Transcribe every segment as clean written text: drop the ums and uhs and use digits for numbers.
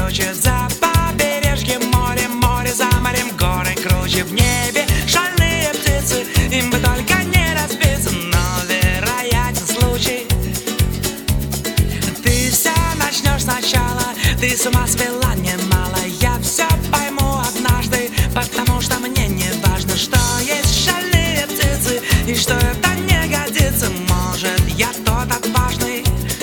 круче за побережьем, море за морем, горы круче в небе. Шальные птицы, им бы только не разбиться, но вероятен случай. Ты все начнешь сначала, ты с ума свела немало. Я все пойму однажды, потому что мне не важно, что есть шальные птицы и что это не годится. Может, я тот отважный.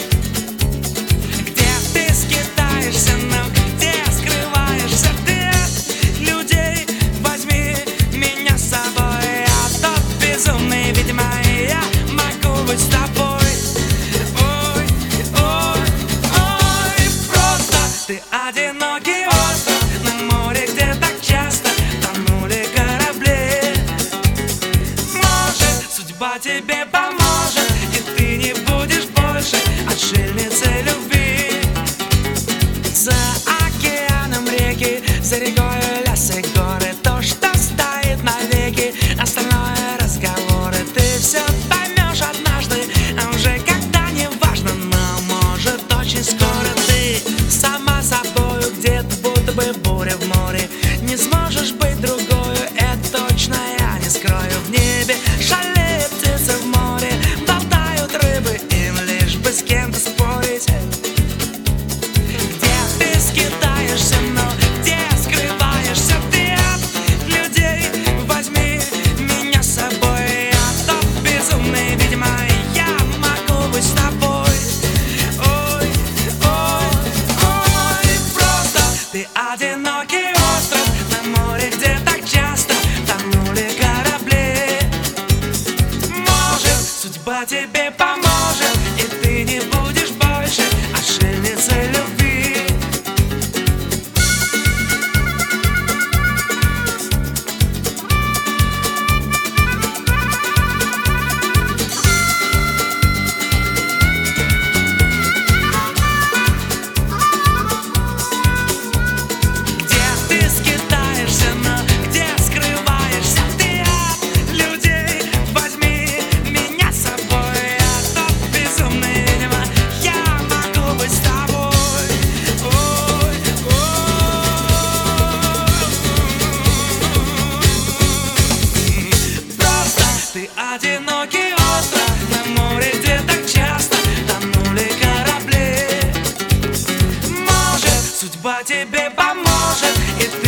Где ты скитаешься, но где скрываешься ты от людей? Возьми меня с собой, я тот безумный, видимо, я могу быть с тобой. Ой, ой, ой, просто ты одинокий остров на море, где так часто тонули корабли. Может, судьба тебе поможет, и ты не будешь больше отшельницей любви. За океаном реки, за рекой лес и горы, то, что стоит навеки, остальное разговоры. Ты все поймешь однажды, а уже когда не важно, но может очень скоро ты сама собою где-то, будто бы буря в море. Не сможешь быть другою, это точно я не скрою. В небе шалеют птицы, в море болтают рыбы, им лишь бы с кем-то спорить. Где ты скитаешься, но где скрываешься ты от людей? Возьми меня с собой, я тот безумный, видимо, я могу быть с тобой. Ой, ой, ой, просто ты одинокий остров на море, где так часто тонули корабли. Может, судьба тебе поможет, и ты не будешь больше отшельницей любви. Где ты скитаешься, но где скрываешься ты от людей? Возьми меня с собой, я тот безумный, видимо, я могу быть с тобой. Ой, ой, просто ты одинокий остров на море, где так часто тонули корабли. Может, судьба тебе поможет, и